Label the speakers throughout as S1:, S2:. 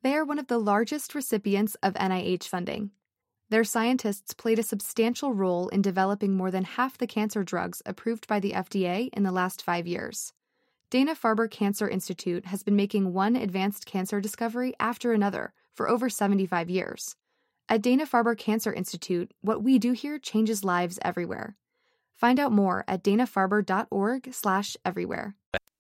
S1: They are one of the largest recipients of NIH funding. Their scientists played a substantial role in developing more than half the cancer drugs approved by the FDA in the last 5 years. Dana-Farber Cancer Institute has been making one advanced cancer discovery after another for over 75 years. At Dana-Farber Cancer Institute, what we do here changes lives everywhere. Find out more at danafarber.org/everywhere.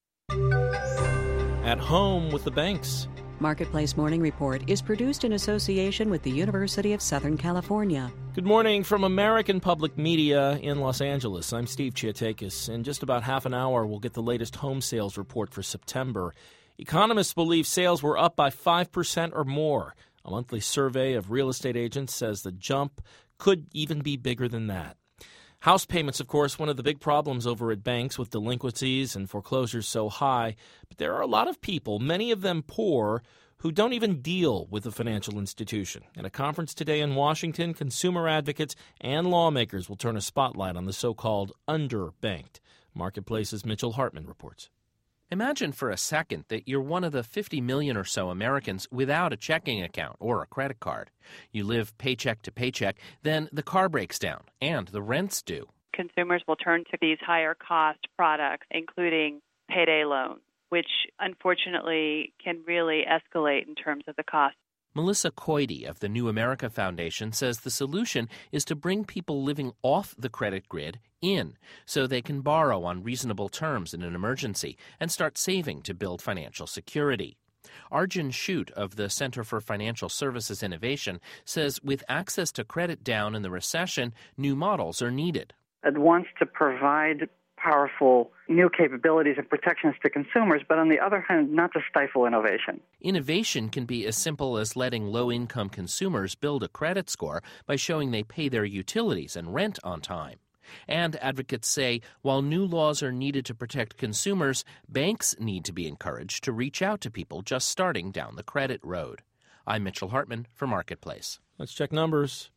S2: At home with the banks.
S3: Marketplace Morning Report is produced in association with the University of Southern California.
S2: Good morning from American Public Media in Los Angeles. I'm Steve Chiatakis. In just about half an hour, we'll get the latest home sales report for September. Economists believe sales were up by 5% or more. A monthly survey of real estate agents says the jump could even be bigger than that. House payments, of course, one of the big problems over at banks with delinquencies and foreclosures so high. But there are a lot of people, many of them poor, who don't even deal with a financial institution. At a conference today in Washington, consumer advocates and lawmakers will turn a spotlight on the so-called underbanked. Marketplace's Mitchell Hartman reports.
S4: Imagine for a second that you're one of the 50 million or so Americans without a checking account or a credit card. You live paycheck to paycheck, then the car breaks down and the rent's due.
S5: Consumers will turn to these higher cost products, including payday loans, which unfortunately can really escalate in terms of the cost.
S4: Melissa Coide of the New America Foundation says the solution is to bring people living off the credit grid in so they can borrow on reasonable terms in an emergency and start saving to build financial security. Arjun Shute of the Center for Financial Services Innovation says with access to credit down in the recession, new models are needed.
S6: It wants to provide powerful new capabilities and protections to consumers, but on the other hand, not to stifle innovation.
S4: Innovation can be as simple as letting low-income consumers build a credit score by showing they pay their utilities and rent on time. And advocates say while new laws are needed to protect consumers, banks need to be encouraged to reach out to people just starting down the credit road. I'm Mitchell Hartman for Marketplace.
S2: Let's check numbers.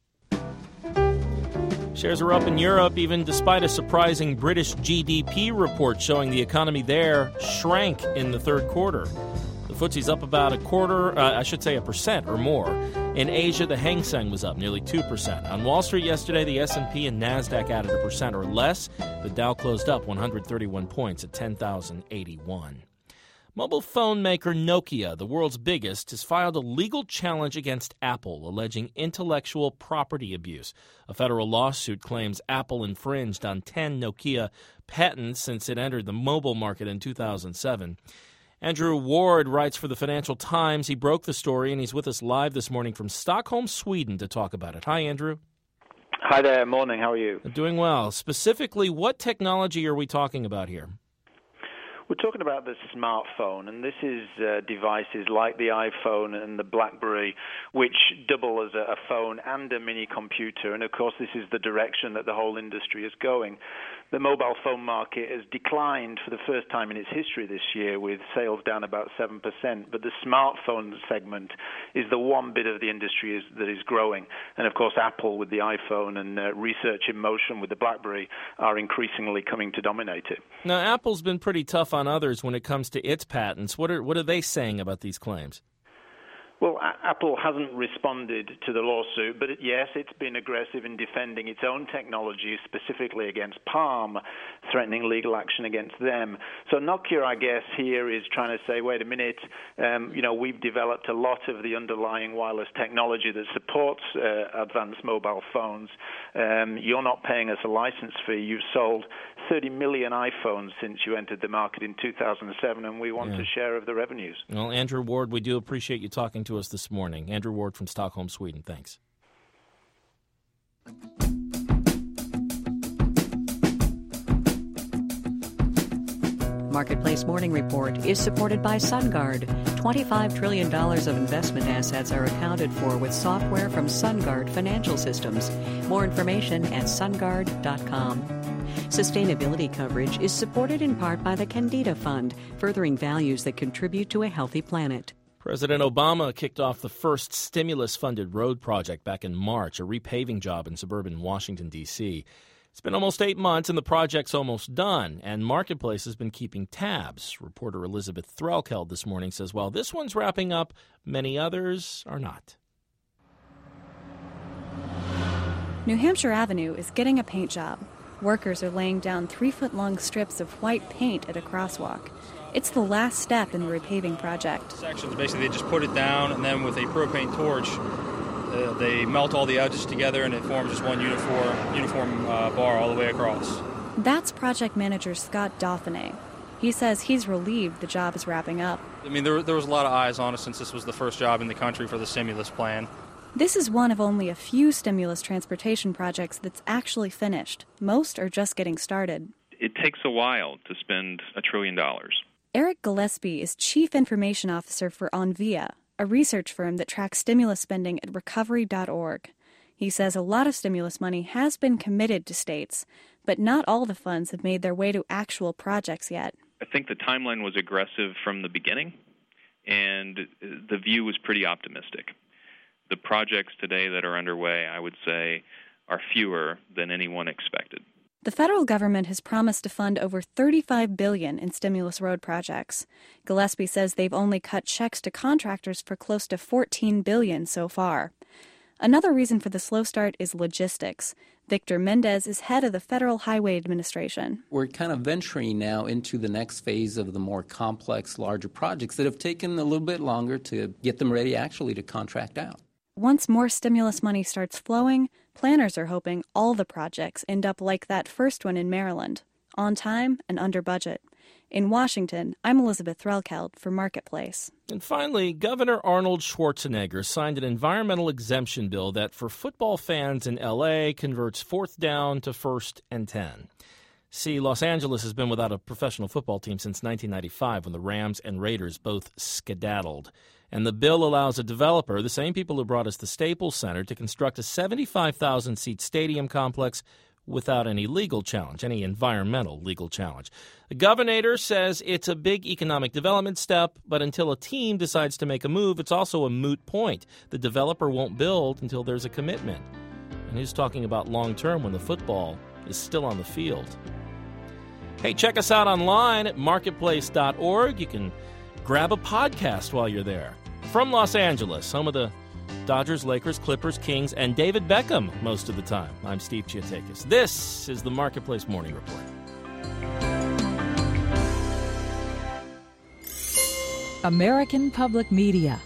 S2: Shares are up in Europe, even despite a surprising British GDP report showing the economy there shrank in the third quarter. The FTSE's up about a percent or more. In Asia, the Hang Seng was up nearly 2%. On Wall Street yesterday, the S&P and NASDAQ added 1% or less. The Dow closed up 131 points at 10,081. Mobile phone maker Nokia, the world's biggest, has filed a legal challenge against Apple, alleging intellectual property abuse. A federal lawsuit claims Apple infringed on 10 Nokia patents since it entered the mobile market in 2007. Andrew Ward writes for the Financial Times. He broke the story, and he's with us live this morning from Stockholm, Sweden, to talk about it. Hi, Andrew.
S7: Hi there. Morning. How are you?
S2: Doing well. Specifically, what technology are we talking about here?
S7: We're talking about the smartphone, and this is devices like the iPhone and the BlackBerry, which double as a phone and a mini computer. And, of course, this is the direction that the whole industry is going. The mobile phone market has declined for the first time in its history this year, with sales down about 7%. But the smartphone segment is the one bit of the industry that is growing. And, of course, Apple with the iPhone and research in motion with the BlackBerry are increasingly coming to dominate it.
S2: Now, Apple's been pretty tough on others when it comes to its patents. What are they saying about these claims?
S7: Well, Apple hasn't responded to the lawsuit, but yes, it's been aggressive in defending its own technology, specifically against Palm, threatening legal action against them. So Nokia, I guess, here is trying to say, wait a minute, we've developed a lot of the underlying wireless technology that supports advanced mobile phones. You're not paying us a license fee. You've sold 30 million iPhones since you entered the market in 2007, and we want a share of the revenues.
S2: Well, Andrew Ward, we do appreciate you talking to us this morning. Andrew Ward from Stockholm, Sweden. Thanks.
S3: Marketplace Morning Report is supported by SunGard. $25 trillion of investment assets are accounted for with software from SunGard Financial Systems. More information at sungard.com. Sustainability coverage is supported in part by the Candida Fund, furthering values that contribute to a healthy planet.
S2: President Obama kicked off the first stimulus-funded road project back in March, a repaving job in suburban Washington, D.C. It's been almost 8 months, and the project's almost done, and Marketplace has been keeping tabs. Reporter Elizabeth Threlkeld this morning says while this one's wrapping up, many others are not.
S8: New Hampshire Avenue is getting a paint job. Workers are laying down 3-foot-long strips of white paint at a crosswalk. It's the last step in the repaving project.
S9: Sections, basically, they just put it down, and then with a propane torch, they melt all the edges together, and it forms just one uniform bar all the way across.
S8: That's project manager Scott Dauphiné. He says he's relieved the job is wrapping up.
S9: I mean, there was a lot of eyes on us since this was the first job in the country for the stimulus plan.
S8: This is one of only a few stimulus transportation projects that's actually finished. Most are just getting started.
S10: It takes a while to spend $1 trillion.
S8: Eric Gillespie is Chief Information Officer for Onvia, a research firm that tracks stimulus spending at recovery.org. He says a lot of stimulus money has been committed to states, but not all the funds have made their way to actual projects yet.
S10: I think the timeline was aggressive from the beginning, and the view was pretty optimistic. The projects today that are underway, I would say, are fewer than anyone expected.
S8: The federal government has promised to fund over $35 billion in stimulus road projects. Gillespie says they've only cut checks to contractors for close to $14 billion so far. Another reason for the slow start is logistics. Victor Mendez is head of the Federal Highway Administration.
S11: We're kind of venturing now into the next phase of the more complex, larger projects that have taken a little bit longer to get them ready actually to contract out.
S8: Once more stimulus money starts flowing, planners are hoping all the projects end up like that first one in Maryland, on time and under budget. In Washington, I'm Elizabeth Threlkeld for Marketplace.
S2: And finally, Governor Arnold Schwarzenegger signed an environmental exemption bill that, for football fans in L.A., converts 4th down to 1st and 10. See, Los Angeles has been without a professional football team since 1995 when the Rams and Raiders both skedaddled. And the bill allows a developer, the same people who brought us the Staples Center, to construct a 75,000-seat stadium complex without any legal challenge, any environmental legal challenge. The governor says it's a big economic development step, but until a team decides to make a move, it's also a moot point. The developer won't build until there's a commitment. And he's talking about long-term when the football is still on the field. Hey, check us out online at marketplace.org. You can grab a podcast while you're there. From Los Angeles, home of the Dodgers, Lakers, Clippers, Kings, and David Beckham most of the time. I'm Steve Chiatakis. This is the Marketplace Morning Report.
S12: American Public Media.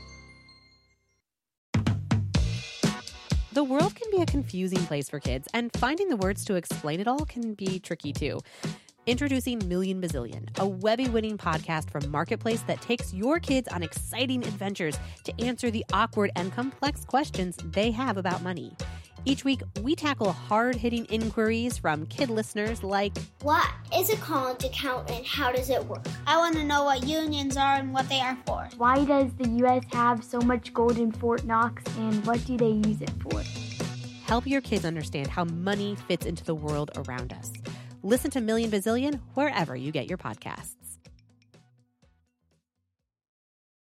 S13: The world can be a confusing place for kids, and finding the words to explain it all can be tricky too. Introducing Million Bazillion, a Webby-winning podcast from Marketplace that takes your kids on exciting adventures to answer the awkward and complex questions they have about money. Each week, we tackle hard-hitting inquiries from kid listeners like,
S14: what is a college account and how does it work? I want to know what unions are and what they are for.
S15: Why does the U.S. have so much gold in Fort Knox and what do they use it for?
S13: Help your kids understand how money fits into the world around us. Listen to Million Bazillion wherever you get your podcasts.